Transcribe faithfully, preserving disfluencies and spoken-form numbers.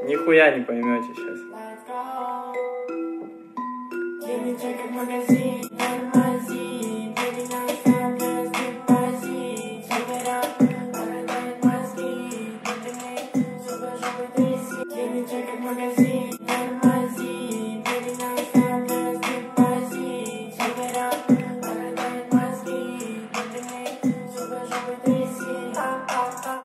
Нихуя не поймете сейчас. Give me check it magazine, M I Z.